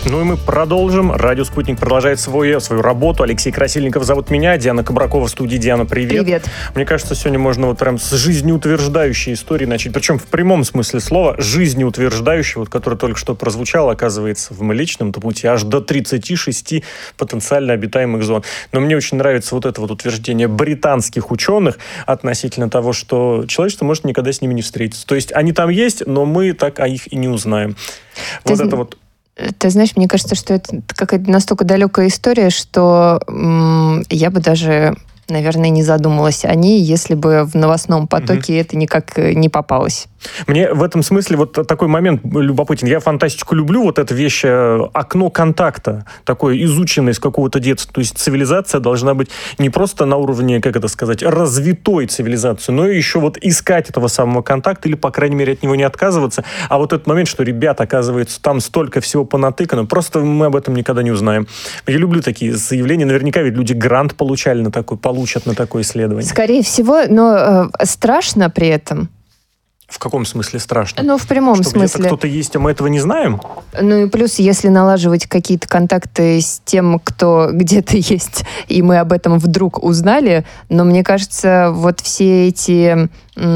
Ну и мы продолжим. Радио «Спутник» продолжает свою работу. Алексей Красильников зовут меня. Диана Кабракова в студии. Диана, привет. Привет. Мне кажется, сегодня можно вот прям с жизнеутверждающей истории начать. Причем в прямом смысле слова жизнеутверждающей, вот, которая только что прозвучала, оказывается, в Млечном-то пути аж до 36 потенциально обитаемых зон. Но мне очень нравится вот это вот утверждение британских ученых относительно того, что человечество может никогда с ними не встретиться. То есть они там есть, но мы так о их и не узнаем. Вот это вот. Ты знаешь, мне кажется, что это какая-то настолько далекая история, что я бы даже, наверное, не задумалась о ней, если бы в новостном потоке это никак не попалось. Мне в этом смысле вот такой момент любопытен. Я фантастику люблю, вот эта вещь, окно контакта, такое изученное с какого-то детства. То есть цивилизация должна быть не просто на уровне, как это сказать, развитой цивилизации, но и еще вот искать этого самого контакта или, по крайней мере, от него не отказываться. А вот этот момент, что, ребят, оказывается, там столько всего понатыкано, просто мы об этом никогда не узнаем. Я люблю такие заявления. Наверняка ведь люди грант получали на такой, получат на такое исследование. Скорее всего, но страшно при этом. В каком смысле страшно? Ну, в прямом что смысле. Где-то кто-то есть, а мы этого не знаем? Ну и плюс, если налаживать какие-то контакты с тем, кто где-то есть, и мы об этом вдруг узнали, но мне кажется, вот все эти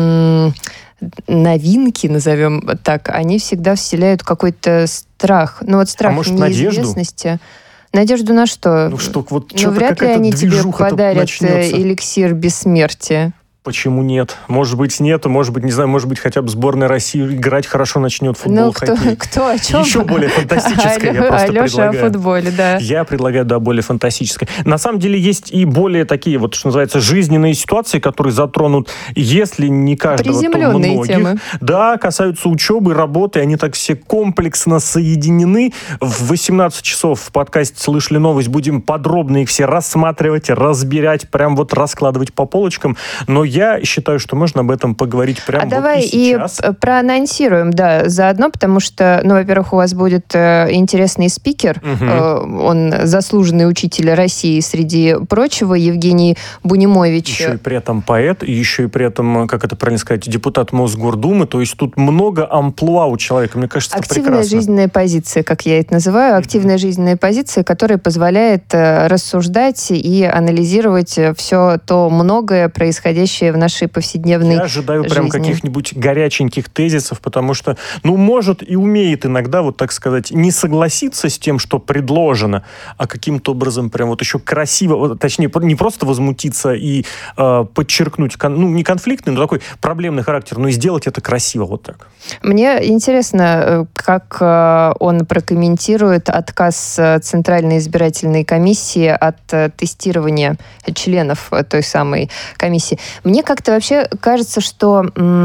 новинки, назовем так, они всегда вселяют какой-то страх. Ну вот страх неизвестности. Надежду на что? Ну что, вот ну, вряд ли они тебе подарят эликсир бессмертия. Почему нет? Может быть, нету, может быть, не знаю, может быть, хотя бы сборная России играть хорошо начнет в футбол, хоккей. Кто о чем? Еще более фантастическое я просто Алеша предлагаю. О футболе, да. Я предлагаю, да, более фантастическое. На самом деле есть и более такие, вот, что называется, жизненные ситуации, которые затронут, если не каждого, то многих. Темы. Да, касаются учебы, работы, они так все комплексно соединены. В 18 часов в подкасте «Слышали новость» будем подробно их все рассматривать, разбирать, прям вот раскладывать по полочкам. Но я считаю, что можно об этом поговорить прямо вот давай и сейчас. И проанонсируем, да, заодно, потому что, ну, во-первых, у вас будет интересный спикер, он заслуженный учитель России, среди прочего, Евгений Бунимович. Еще и при этом поэт, и еще и при этом, как это правильно сказать, депутат Мосгордумы, то есть тут много амплуа у человека, мне кажется, это прекрасно. Активная жизненная позиция, как я это называю, активная жизненная позиция, которая позволяет рассуждать и анализировать все то многое, происходящее в нашей повседневной жизни. Я ожидаю прям каких-нибудь горяченьких тезисов, потому что, ну, может и умеет иногда, вот так сказать, не согласиться с тем, что предложено, а каким-то образом прям вот еще красиво, точнее, не просто возмутиться и подчеркнуть, ну, не конфликтный, но такой проблемный характер, но и сделать это красиво, вот так. Мне интересно, как он прокомментирует отказ Центральной избирательной комиссии от тестирования членов той самой комиссии. Мне как-то вообще кажется, что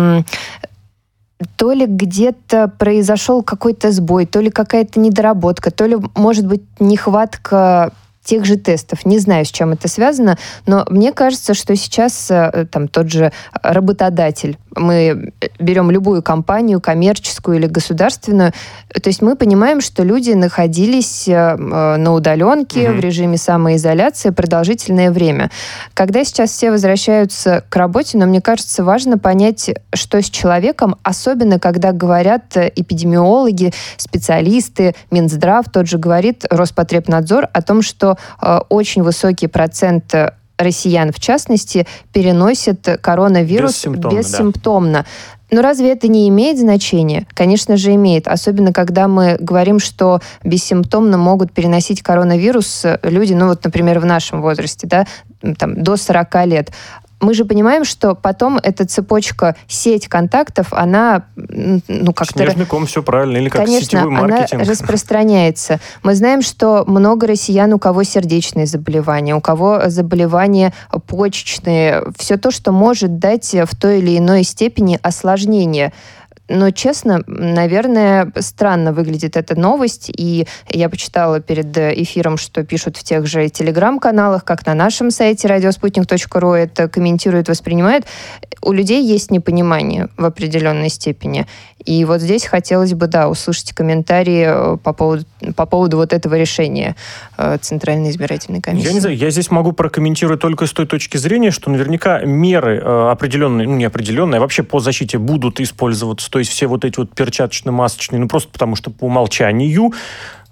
то ли где-то произошел какой-то сбой, то ли какая-то недоработка, то ли, может быть, нехватка тех же тестов. Не знаю, с чем это связано, но мне кажется, что сейчас там тот же работодатель, мы берем любую компанию, коммерческую или государственную, то есть мы понимаем, что люди находились на удаленке, в режиме самоизоляции продолжительное время. Когда сейчас все возвращаются к работе, но мне кажется, важно понять, что с человеком, особенно когда говорят эпидемиологи, специалисты, Минздрав тот же говорит, Роспотребнадзор о том, что очень высокий процент россиян, в частности, переносят коронавирус бессимптомно. Но разве это не имеет значения? Конечно же, имеет. Особенно, когда мы говорим, что бессимптомно могут переносить коронавирус люди, ну вот, например, в нашем возрасте, да, там, до 40 лет. Мы же понимаем, что потом эта цепочка, сеть контактов, она, ну, как-то... Снежный ком, все правильно, или как конечно, сетевой маркетинг. Она распространяется. Мы знаем, что много россиян, у кого сердечные заболевания, у кого заболевания почечные, все то, что может дать в той или иной степени осложнение. Но, честно, наверное, странно выглядит эта новость, и я почитала перед эфиром, что пишут в тех же телеграм-каналах, как на нашем сайте radiosputnik.ru это комментируют, воспринимают. У людей есть непонимание в определенной степени. И вот здесь хотелось бы, да, услышать комментарии по поводу вот этого решения Центральной избирательной комиссии. Я не знаю, я здесь могу прокомментировать только с той точки зрения, что наверняка меры определенные, ну не определенные, а вообще по защите будут использоваться. То есть все вот эти вот перчаточно-масочные, ну просто потому что по умолчанию.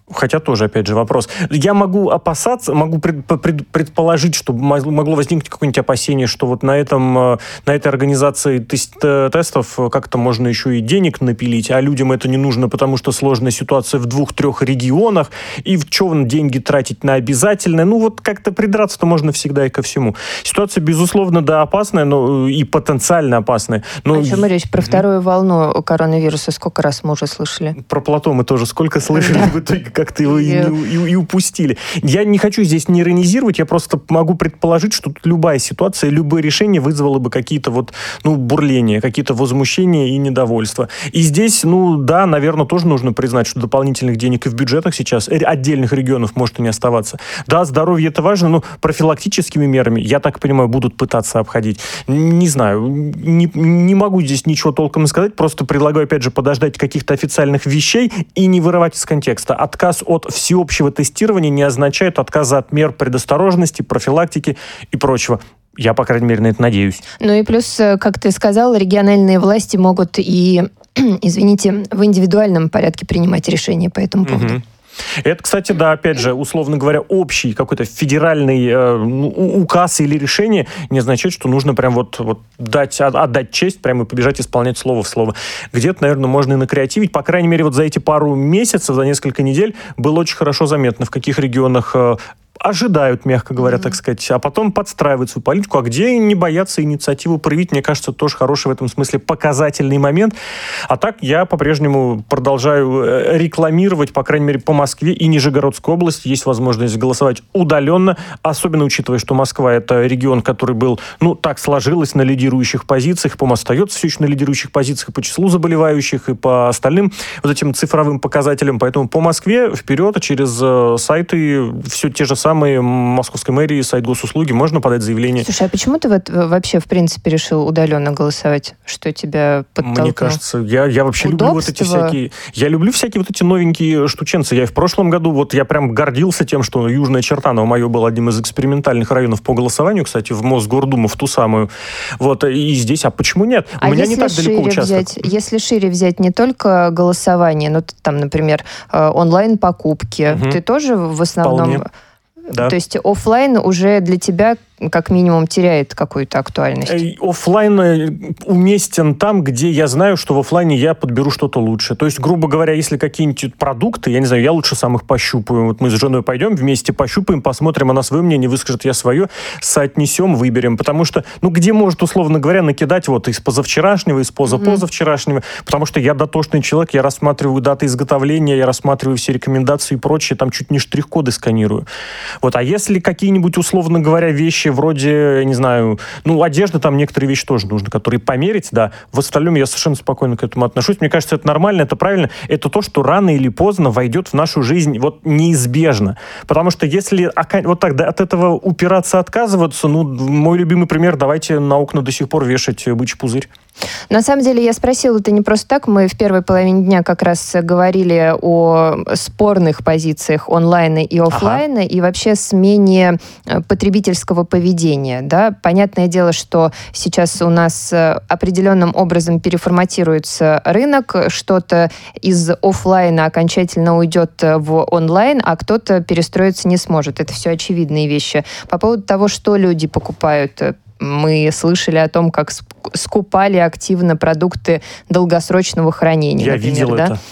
Хотя тоже, опять же, вопрос. Я могу опасаться, могу предположить, что могло возникнуть какое-нибудь опасение, что вот на этой организации тестов как-то можно еще и денег напилить, а людям это не нужно, потому что сложная ситуация в 2-3 регионах, и в чем деньги тратить на обязательное. Ну вот как-то придраться-то можно всегда и ко всему. Ситуация, безусловно, да, опасная, но и потенциально опасная. Но... О чем речь? Про вторую волну коронавируса сколько раз мы уже слышали? Про Плато мы тоже сколько слышали, в итоге как-то его и упустили. Я не хочу здесь не иронизировать, я просто могу предположить, что тут любая ситуация, любое решение вызвало бы какие-то бурления, какие-то возмущения и недовольства. И здесь, да, наверное, тоже нужно признать, что дополнительных денег и в бюджетах сейчас отдельных регионов может и не оставаться. Да, здоровье это важно, но профилактическими мерами, я так понимаю, будут пытаться обходить. Не знаю, не могу здесь ничего толком сказать, просто предлагаю, опять же, подождать каких-то официальных вещей и не вырывать из контекста. Отказ от всеобщего тестирования не означает отказа от мер предосторожности, профилактики и прочего. Я, по крайней мере, на это надеюсь. Ну и плюс, как ты сказал, региональные власти могут и, извините, в индивидуальном порядке принимать решения по этому поводу. Это, кстати, да, опять же, условно говоря, общий какой-то федеральный указ или решение не означает, что нужно прям отдать честь, прямо и побежать исполнять слово в слово. Где-то, наверное, можно и накреативить. По крайней мере, за эти пару месяцев, за несколько недель было очень хорошо заметно, в каких регионах ожидают, мягко говоря, так сказать, а потом подстраивают свою политику, а где не боятся инициативу проявить, мне кажется, тоже хороший в этом смысле показательный момент. А так я по-прежнему продолжаю рекламировать, по крайней мере, по Москве и Нижегородской области есть возможность голосовать удаленно, особенно учитывая, что Москва — это регион, который был, так сложилось, на лидирующих позициях, по-моему, остается все еще на лидирующих позициях и по числу заболевающих, и по остальным вот этим цифровым показателям. Поэтому по Москве вперед, через сайты все те же самые Московской мэрии, сайт госуслуги, можно подать заявление. Слушай, а почему ты вообще, в принципе, решил удаленно голосовать? Что тебя подтолкнуло? Мне кажется, я вообще люблю вот эти всякие... Я люблю всякие вот эти новенькие штученцы. Я и в прошлом году, я прям гордился тем, что Южная Чертаново мое было одним из экспериментальных районов по голосованию, кстати, в Мосгордуму, в ту самую. И здесь, а почему нет? У меня не так далеко участок. Если шире взять не только голосование, но там, например, онлайн-покупки, ты тоже в основном... Вполне. Да. То есть офлайн уже для тебя как минимум теряет какую-то актуальность. Офлайн уместен там, где я знаю, что в офлайне я подберу что-то лучше. То есть, грубо говоря, если какие-нибудь продукты, я не знаю, я лучше сам их пощупаю. Вот мы с женой пойдем вместе пощупаем, посмотрим, она свое мнение выскажет, я свое, соотнесем, выберем. Потому что, где может, условно говоря, накидать из позавчерашнего, из позапозавчерашнего, потому что я дотошный человек, я рассматриваю даты изготовления, я рассматриваю все рекомендации и прочее, там чуть не штрих-коды сканирую. А если какие-нибудь, условно говоря, вещи вроде, я не знаю, одежда, там некоторые вещи тоже нужно, которые померить, да. В остальном я совершенно спокойно к этому отношусь. Мне кажется, это нормально, это правильно. Это то, что рано или поздно войдет в нашу жизнь неизбежно. Потому что если от этого упираться, отказываться, мой любимый пример, давайте на окна до сих пор вешать бычий пузырь. На самом деле я спросила это не просто так. Мы в первой половине дня как раз говорили о спорных позициях онлайна и офлайна, и вообще смене потребительского поведения. Да? Понятное дело, что сейчас у нас определенным образом переформатируется рынок, что-то из офлайна окончательно уйдет в онлайн, а кто-то перестроиться не сможет. Это все очевидные вещи. По поводу того, что люди покупают, мы слышали о том, как скупали активно продукты долгосрочного хранения. Я например, видел это.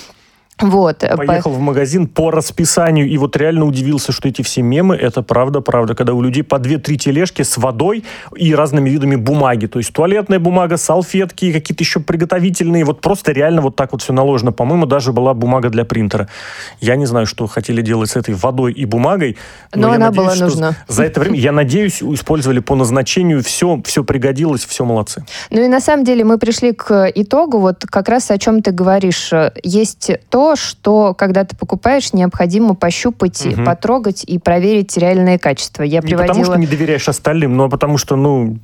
Поехал в магазин по расписанию и реально удивился, что эти все мемы, это правда, когда у людей по 2-3 тележки с водой и разными видами бумаги. То есть туалетная бумага, салфетки, какие-то еще приготовительные. Просто реально так все наложено. По-моему, даже была бумага для принтера. Я не знаю, что хотели делать с этой водой и бумагой. Но она была нужна. За это время, я надеюсь, использовали по назначению, все пригодилось, все молодцы. И на самом деле мы пришли к итогу, как раз о чем ты говоришь. Есть то, что, когда ты покупаешь, необходимо пощупать, потрогать и проверить реальное качество. Я не потому, что не доверяешь остальным, но потому что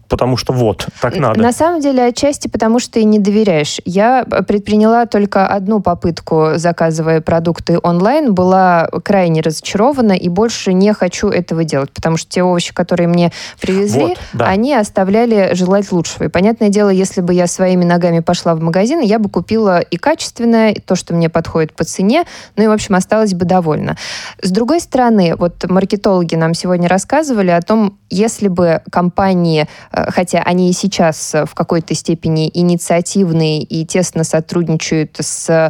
так надо. На самом деле, отчасти потому, что и не доверяешь. Я предприняла только одну попытку, заказывая продукты онлайн, была крайне разочарована и больше не хочу этого делать, потому что те овощи, которые мне привезли, они оставляли желать лучшего. И, понятное дело, если бы я своими ногами пошла в магазин, я бы купила и качественное, и то, что мне подходит по цене, ну и, в общем, осталась бы довольна. С другой стороны, вот маркетологи нам сегодня рассказывали о том, если бы компании, хотя они и сейчас в какой-то степени инициативные и тесно сотрудничают с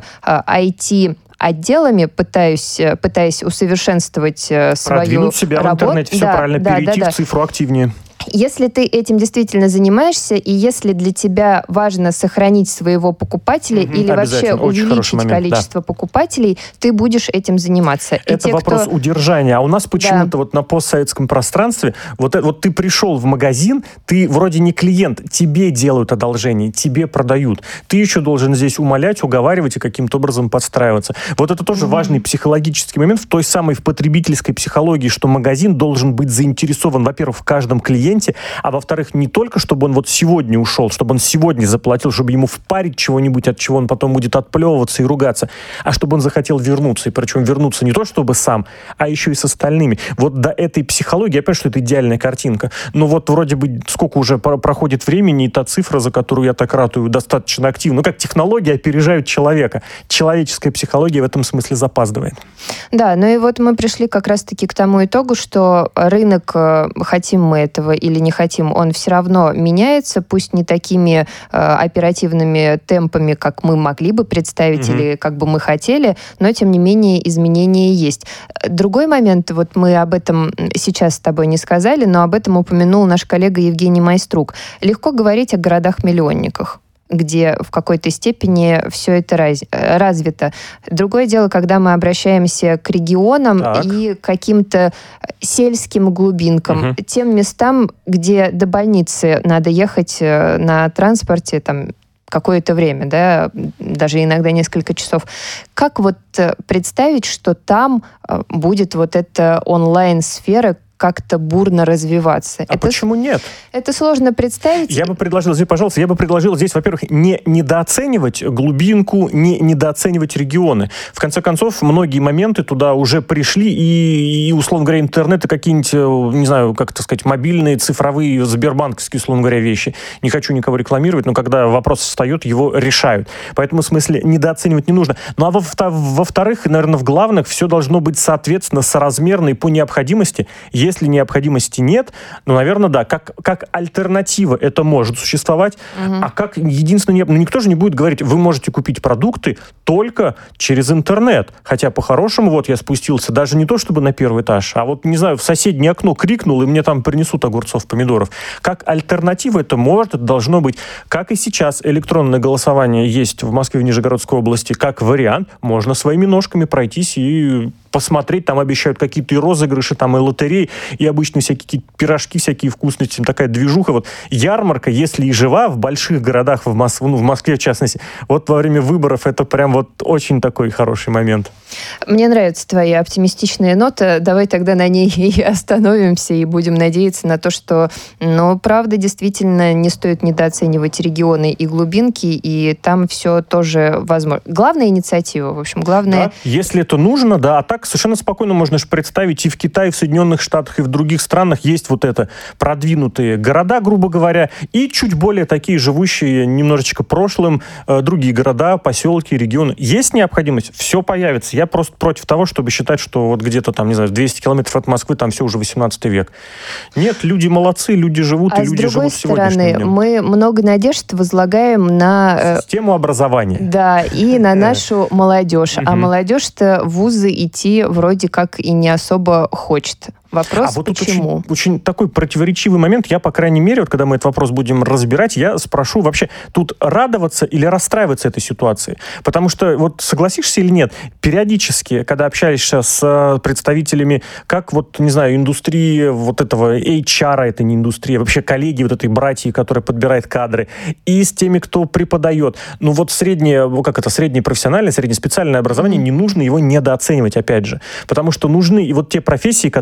IT отделами, пытаясь усовершенствовать свою продвинуть себя работу. В интернете, все правильно, перейти в цифру активнее. Если ты этим действительно занимаешься, и если для тебя важно сохранить своего покупателя или вообще увеличить количество покупателей, ты будешь этим заниматься. Это вопрос удержания. А у нас почему-то вот на постсоветском пространстве вот ты пришел в магазин, ты вроде не клиент, тебе делают одолжение, тебе продают. Ты еще должен здесь умолять, уговаривать и каким-то образом подстраиваться. Вот это тоже важный психологический момент в той самой потребительской психологии, что магазин должен быть заинтересован, во-первых, в каждом клиенте, а во-вторых, не только, чтобы он вот сегодня ушел, чтобы он сегодня заплатил, чтобы ему впарить чего-нибудь, от чего он потом будет отплевываться и ругаться, а чтобы он захотел вернуться. И причем вернуться не то, чтобы сам, а еще и с остальными. Вот до этой психологии, я понимаю, что это идеальная картинка, но вот вроде бы сколько уже проходит времени, и та цифра, за которую я так ратую, достаточно активна. Ну, как технологии опережают человека. Человеческая психология в этом смысле запаздывает. Да, ну и вот мы пришли как раз-таки к тому итогу, что рынок, хотим мы этого или не хотим, он все равно меняется, пусть не такими оперативными темпами, как мы могли бы представить или как бы мы хотели, но тем не менее изменения есть. Другой момент, вот мы об этом сейчас с тобой не сказали, но об этом упомянул наш коллега Евгений Майструк. Легко говорить о городах-миллионниках, где в какой-то степени все это развито. Другое дело, когда мы обращаемся к регионам и каким-то сельским глубинкам, тем местам, где до больницы надо ехать на транспорте, там, какое-то время, да, даже иногда несколько часов. Как вот представить, что там будет вот эта онлайн-сфера как-то бурно развиваться? Почему нет? Это сложно представить. Я бы предложил здесь, во-первых, не недооценивать глубинку, не недооценивать регионы. В конце концов, многие моменты туда уже пришли, и условно говоря, интернет и какие-нибудь, не знаю, как это сказать, мобильные, цифровые, сбербанковские, условно говоря, вещи. Не хочу никого рекламировать, но когда вопрос встает, его решают. Поэтому, в смысле, недооценивать не нужно. Ну, а во-вторых, наверное, в главных, все должно быть, соответственно, соразмерно и по необходимости. Если необходимости нет, ну, наверное, да, как альтернатива это может существовать, а как единственное... Ну, никто же не будет говорить, вы можете купить продукты только через интернет. Хотя, по-хорошему, вот я спустился даже не то, чтобы на первый этаж, а вот, не знаю, в соседнее окно крикнул, и мне там принесут огурцов, помидоров. Как альтернатива это может, это должно быть. Как и сейчас электронное голосование есть в Москве, в Нижегородской области, как вариант, можно своими ножками пройтись и посмотреть, там обещают какие-то и розыгрыши, там и лотереи, и обычные всякие пирожки, всякие вкусности, такая движуха. Вот ярмарка, если и жива в больших городах, в Москве в частности, вот во время выборов это прям вот очень такой хороший момент. Мне нравится твоя оптимистичная нота. Давай тогда на ней и остановимся, и будем надеяться на то, что, ну, правда, действительно не стоит недооценивать регионы и глубинки, и там все тоже возможно. Главная инициатива, в общем, главное... Да, если это нужно, да, а так совершенно спокойно можно же представить и в Китае, и в Соединенных Штатах, и в других странах есть вот это продвинутые города, грубо говоря, и чуть более такие живущие немножечко прошлым другие города, поселки, регионы. Есть необходимость, все появится. Я просто против того, чтобы считать, что вот где-то там, не знаю, 200 километров от Москвы, там все уже 18 век. Нет, люди молодцы, люди живут, и люди живут сегодняшним днем. А с другой стороны, мы много надежд возлагаем на... систему образования. Да, и на нашу молодежь. А молодежь-то в вузы идти вроде как и не особо хочет. Вопрос, вот почему? Тут очень такой противоречивый момент. Я, по крайней мере, вот когда мы этот вопрос будем разбирать, я спрошу вообще, тут радоваться или расстраиваться этой ситуации? Потому что, вот согласишься или нет, периодически, когда общаешься с представителями, как вот, не знаю, индустрии вот этого HR, это не индустрия, вообще коллеги вот этой братьи, которая подбирает кадры, и с теми, кто преподает. Ну вот среднее профессиональное, среднеспециальное образование, не нужно его недооценивать, опять же. Потому что нужны и вот те профессии, которые перечисляют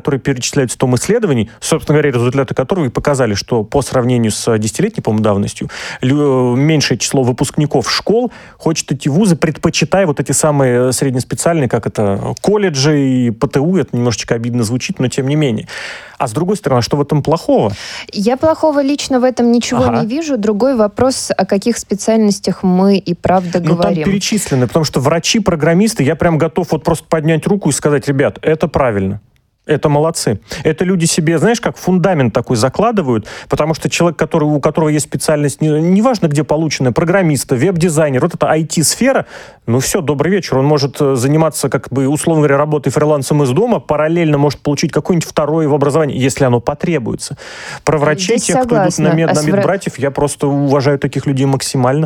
перечисляются в том исследовании, собственно говоря, результаты которого и показали, что по сравнению с 10-летней, по-моему, давностью, меньшее число выпускников школ хочет идти в вузы, предпочитая вот эти самые среднеспециальные, как это, колледжи и ПТУ, это немножечко обидно звучит, но тем не менее. А с другой стороны, что в этом плохого? Я плохого лично в этом ничего не вижу. Другой вопрос, о каких специальностях мы и правда говорим. Там перечислены, потому что врачи, программисты, я прям готов вот просто поднять руку и сказать, ребят, это правильно. Это молодцы. Это люди себе, знаешь, как фундамент такой закладывают, потому что человек, у которого есть специальность, неважно где полученная, программиста, веб-дизайнер, вот эта IT-сфера, ну все, добрый вечер. Он может заниматься, как бы, условно говоря, работой фрилансом из дома, параллельно может получить какое-нибудь второе в образовании, если оно потребуется. Про врачей, тех, кто идут на медбратьев, я просто уважаю таких людей максимально.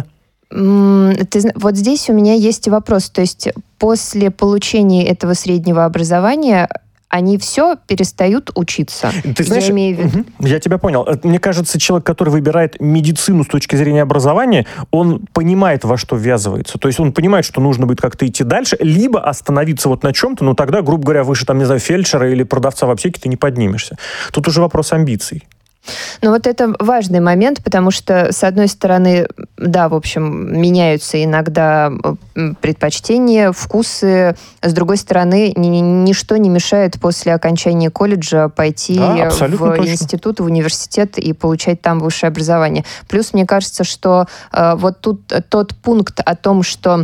Вот здесь у меня есть вопрос. То есть после получения этого среднего образования они все перестают учиться. Ты знаешь, я имею в виду. Я тебя понял. Мне кажется, человек, который выбирает медицину с точки зрения образования, он понимает, во что ввязывается. То есть он понимает, что нужно будет как-то идти дальше, либо остановиться вот на чем-то, но тогда, грубо говоря, выше, там, не знаю, фельдшера или продавца в аптеке ты не поднимешься. Тут уже вопрос амбиций. Ну вот это важный момент, потому что, с одной стороны, да, в общем, меняются иногда предпочтения, вкусы. С другой стороны, ничто не мешает после окончания колледжа пойти в институт, в университет и получать там высшее образование. Плюс, мне кажется, что вот тут тот пункт о том, что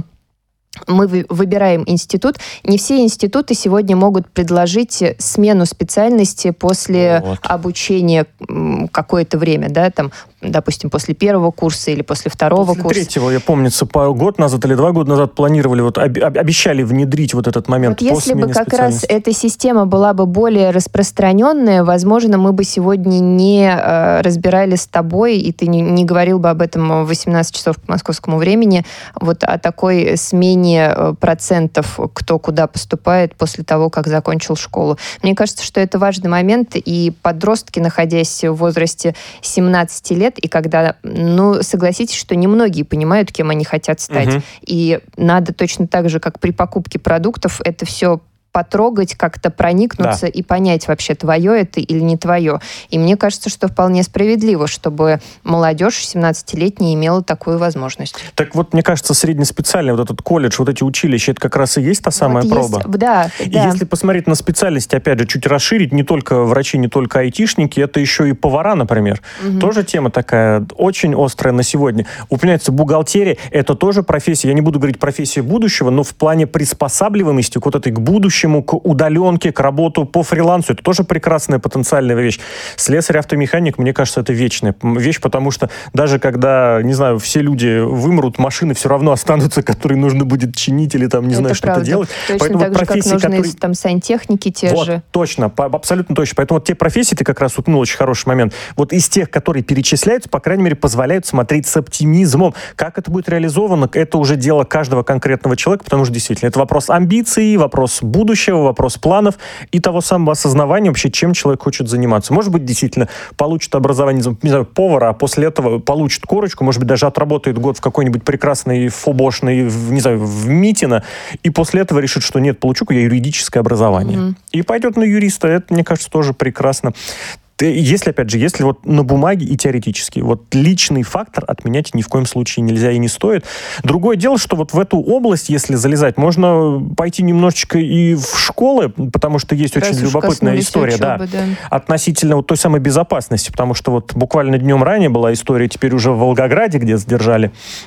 мы выбираем институт. Не все институты сегодня могут предложить смену специальности после обучения какое-то время, да, там, допустим, после первого курса или после второго курса. После третьего, я помнится, год назад или 2 года назад планировали, обещали внедрить вот этот момент. Вот если бы как раз эта система была бы более распространенная, возможно, мы бы сегодня не разбирали с тобой, и ты не говорил бы об этом в 18 часов по московскому времени, вот о такой смене процентов, кто куда поступает после того, как закончил школу. Мне кажется, что это важный момент, и подростки, находясь в возрасте 17 лет, и когда, согласитесь, что немногие понимают, кем они хотят стать. И надо точно так же, как при покупке продуктов, это все потрогать, как-то проникнуться и понять, вообще, твое это или не твое. И мне кажется, что вполне справедливо, чтобы молодежь 17-летняя имела такую возможность. Так вот, мне кажется, среднеспециальный вот этот колледж, вот эти училища, это как раз и есть та самая проба. Да. И если посмотреть на специальности, опять же, чуть расширить, не только врачи, не только айтишники, это еще и повара, например. Тоже тема такая очень острая на сегодня. Упоминается бухгалтерия, это тоже профессия, я не буду говорить профессия будущего, но в плане приспосабливаемости к вот этой, к будущему, к удаленке, к работу по фрилансу. Это тоже прекрасная потенциальная вещь. Слесарь, автомеханик, мне кажется, это вечная вещь, потому что даже когда, не знаю, все люди вымрут, машины все равно останутся, которые нужно будет чинить или там, не знаю, что-то делать. Точно. Поэтому так же, как нужны там сантехники те же. Точно, абсолютно точно. Поэтому вот те профессии, ты как раз упомянул очень хороший момент, вот из тех, которые перечисляются, по крайней мере, позволяют смотреть с оптимизмом. Как это будет реализовано, это уже дело каждого конкретного человека, потому что действительно это вопрос амбиций, вопрос будущего, вопрос планов и того самого осознавания вообще, чем человек хочет заниматься. Может быть, действительно получит образование, не знаю, повара, а после этого получит корочку, может быть, даже отработает год в какой-нибудь прекрасной ФОБОшной, не знаю, в МИТино, и после этого решит, что нет, получу-ка я юридическое образование. И пойдет на юриста. Это, мне кажется, тоже прекрасно. Если, опять же, если вот на бумаге и теоретически, вот личный фактор отменять ни в коем случае нельзя и не стоит. Другое дело, что вот в эту область, если залезать, можно пойти немножечко и в школы, потому что есть очень любопытная история, учебы, относительно вот той самой безопасности, потому что вот буквально днем ранее была история, теперь уже в Волгограде, где задержали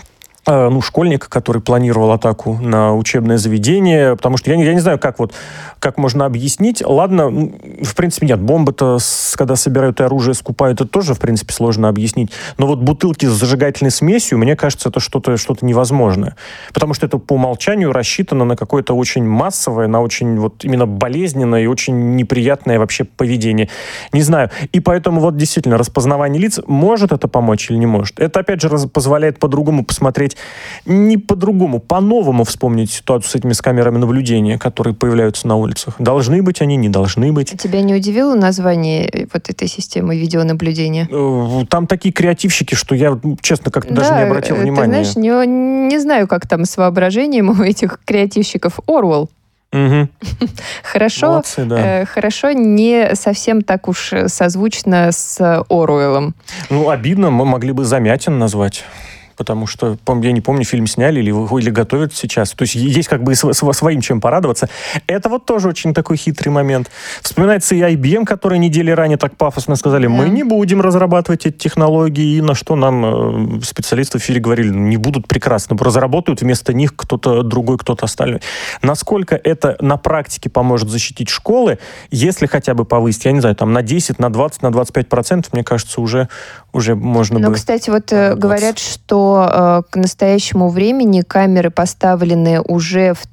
школьника, который планировал атаку на учебное заведение, потому что я не знаю, как можно объяснить. Ладно, в принципе, нет, бомбы-то, когда собирают и оружие скупают, это тоже, в принципе, сложно объяснить. Но вот бутылки с зажигательной смесью, мне кажется, это что-то невозможное. Потому что это по умолчанию рассчитано на какое-то очень массовое, на очень вот именно болезненное и очень неприятное вообще поведение. Не знаю. И поэтому вот действительно распознавание лиц, может это помочь или не может. Это, опять же, позволяет по-другому посмотреть, не по-другому, по-новому вспомнить ситуацию с этими камерами наблюдения, которые появляются на улицах. Должны быть они, не должны быть. Тебя не удивило название вот этой системы видеонаблюдения? Там такие креативщики, что я, честно, как-то даже не обратил внимания. Ты знаешь, не знаю, как там с воображением у этих креативщиков. Орвелл. Хорошо, молодцы, да. Хорошо, не совсем так уж созвучно с Оруэллом. Ну, обидно, мы могли бы Замятин назвать. Потому что, я не помню, фильм сняли или готовят сейчас. То есть есть как бы своим чем порадоваться. Это вот тоже очень такой хитрый момент. Вспоминается и IBM, которые недели ранее так пафосно сказали, мы не будем разрабатывать эти технологии, и на что нам специалисты в эфире говорили, не будут, прекрасно, разработают вместо них кто-то другой, кто-то остальной. Насколько это на практике поможет защитить школы, если хотя бы повысить, я не знаю, там на 10, на 20, на 25%, мне кажется, уже можно бы... Ну, кстати, вот говорят, что к настоящему времени камеры поставлены уже в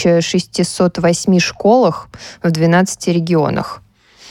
1608 школах в 12 регионах.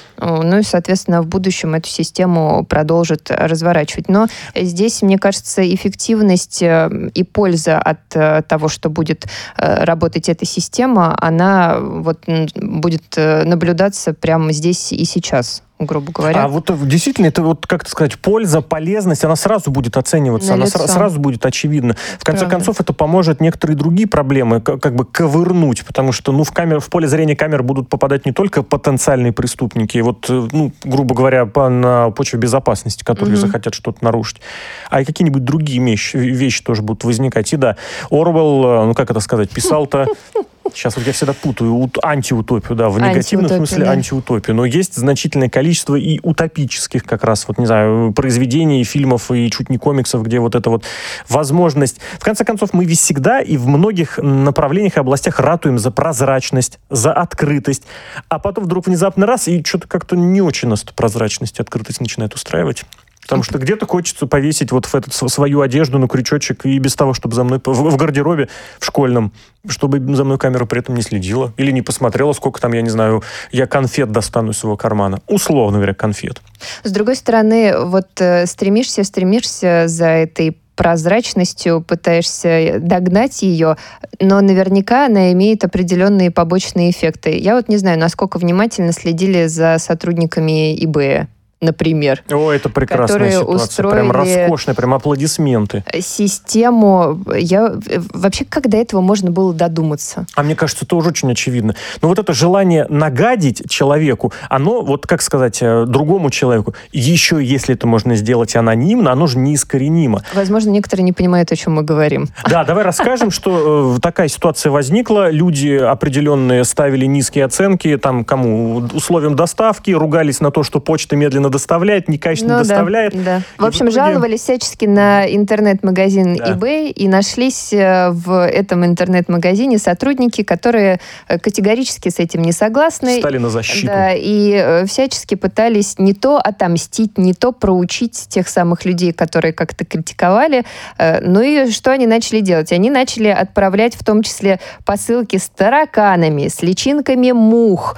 Ну и, соответственно, в будущем эту систему продолжат разворачивать. Но здесь, мне кажется, эффективность и польза от того, что будет работать эта система, она вот будет наблюдаться прямо здесь и сейчас, грубо говоря. А вот действительно, это вот, как сказать, польза, полезность, она сразу будет оцениваться, она сразу будет очевидна. В конце концов, это поможет некоторые другие проблемы как бы ковырнуть, потому что в поле зрения камер будут попадать не только потенциальные преступники, вот, грубо говоря, на почве безопасности, которые захотят что-то нарушить, а и какие-нибудь другие вещи тоже будут возникать. И да, Орвелл, как это сказать, писал-то... Сейчас вот я всегда путаю антиутопию, да, в негативном смысле антиутопию. Но есть значительное количество и утопических как раз, вот, не знаю, произведений, фильмов и чуть не комиксов, где вот эта вот возможность... В конце концов, мы всегда и в многих направлениях и областях ратуем за прозрачность, за открытость, а потом вдруг внезапно раз, и что-то как-то не очень нас прозрачность и открытость начинает устраивать. Потому что где-то хочется повесить вот свою одежду на крючочек и без того, чтобы за мной в гардеробе в школьном, чтобы за мной камера при этом не следила или не посмотрела, сколько там, я не знаю, я конфет достану из своего кармана. Условно говоря, конфет. С другой стороны, вот стремишься за этой прозрачностью, пытаешься догнать ее, но наверняка она имеет определенные побочные эффекты. Я вот не знаю, насколько внимательно следили за сотрудниками eBay, например. О, это прекрасная ситуация. Прям роскошная, прям аплодисменты. Систему. Вообще, как до этого можно было додуматься? А мне кажется, тоже очень очевидно. Но вот это желание нагадить человеку, оно, вот как сказать, другому человеку, еще если это можно сделать анонимно, оно же неискоренимо. Возможно, некоторые не понимают, о чем мы говорим. Да, давай расскажем, что такая ситуация возникла. Люди определенные ставили низкие оценки, там, условиям доставки, ругались на то, что почта медленно доставляет, некачественно доставляет. Да. В общем, жаловались всячески на интернет-магазин eBay, и нашлись в этом интернет-магазине сотрудники, которые категорически с этим не согласны. Стали на защиту. Да, и всячески пытались не то отомстить, не то проучить тех самых людей, которые как-то критиковали. Ну и что они начали делать? Они начали отправлять в том числе посылки с тараканами, с личинками мух.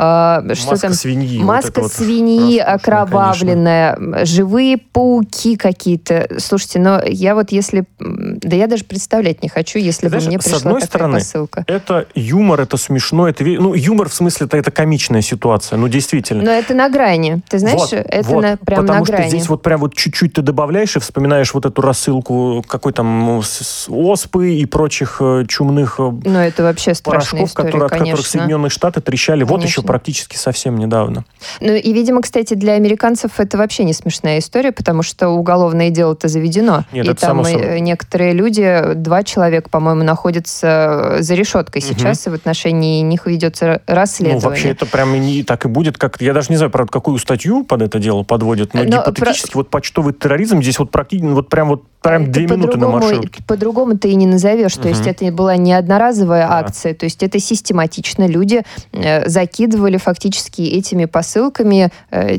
Маска свиньи. Маска свиньи, окровавленная, живые пауки какие-то. Слушайте, но я вот если... Да я даже представлять не хочу, если бы мне пришла такая посылка. Это юмор, это смешно, это... юмор в смысле это комичная ситуация, действительно. Но это на грани. Ты знаешь, это прям на грани. Потому что здесь вот прям вот чуть-чуть ты добавляешь и вспоминаешь вот эту рассылку какой там оспы и прочих чумных это вообще страшная история, от которых Соединенные Штаты трещали вот еще практически совсем недавно. И, видимо, кстати, для американцев это вообще не смешная история, потому что уголовное дело-то заведено. Нет, и там некоторые люди, 2 человека, по-моему, находятся за решеткой сейчас, и в отношении них ведется расследование. Вообще это прям и так и будет. Я даже не знаю, правда, какую статью под это дело подводят, но гипотетически почтовый терроризм здесь практически прям 2 минуты на маршрутке. По-другому ты и не назовешь. То есть это была не одноразовая акция, то есть это систематично. Люди закидывали фактически этими посылками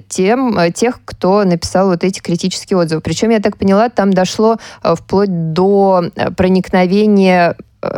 тех, кто написал вот эти критические отзывы. Причем, я так поняла, там дошло вплоть до проникновения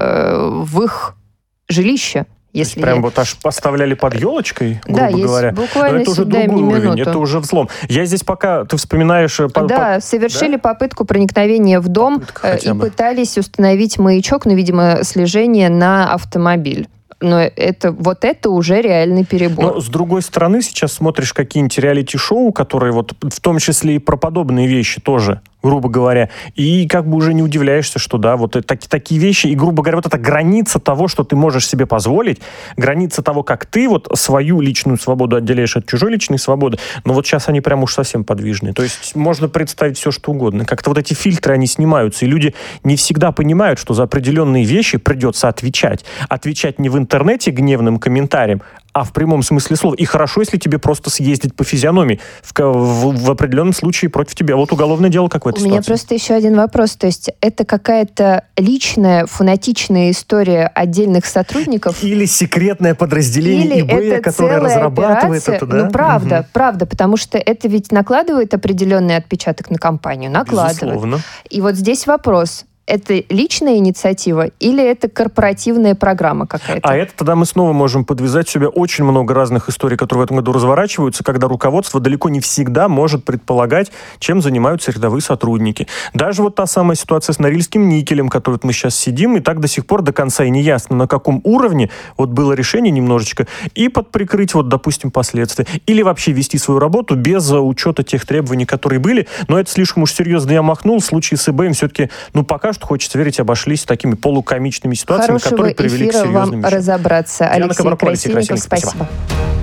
в их жилище. Если прям вот аж поставляли под елочкой, грубо говоря. Буквально это уже другой уровень, это уже взлом. Я здесь пока, ты вспоминаешь... совершили попытку проникновения в дом и пытались установить маячок, видимо, слежение на автомобиль. Но это уже реальный перебор. Но, с другой стороны, сейчас смотришь какие-нибудь реалити-шоу, которые вот в том числе и про подобные вещи тоже грубо говоря, и как бы уже не удивляешься, что да, вот такие вещи, и, грубо говоря, вот эта граница того, что ты можешь себе позволить, граница того, как ты вот свою личную свободу отделяешь от чужой личной свободы, но вот сейчас они прям уж совсем подвижные. То есть можно представить все, что угодно. Как-то вот эти фильтры, они снимаются, и люди не всегда понимают, что за определенные вещи придется отвечать. Отвечать не в интернете гневным комментарием, а в прямом смысле слова. И хорошо, если тебе просто съездить по физиономии. В определенном случае против тебя. Вот уголовное дело, как в этой ситуации. У меня просто еще один вопрос. То есть это какая-то личная, фанатичная история отдельных сотрудников? Или секретное подразделение eBay, которое разрабатывает это, да? Ну, правда, правда. Потому что это ведь накладывает определенный отпечаток на компанию. Накладывает. Безусловно. И вот здесь вопрос. Это личная инициатива или это корпоративная программа какая-то? А это тогда мы снова можем подвязать себе очень много разных историй, которые в этом году разворачиваются, когда руководство далеко не всегда может предполагать, чем занимаются рядовые сотрудники. Даже вот та самая ситуация с Норильским никелем, которой вот мы сейчас сидим, и так до сих пор до конца и не ясно, на каком уровне вот было решение немножечко, и под прикрыть вот, допустим, последствия. Или вообще вести свою работу без учета тех требований, которые были. Но это слишком уж серьезно я махнул. В случае с eBay все-таки, пока что хочется верить, обошлись такими полукомичными ситуациями, Хорошего которые привели к серьезным вещам. вам разобраться. Диана Алексей Коврополь, Красильников, спасибо.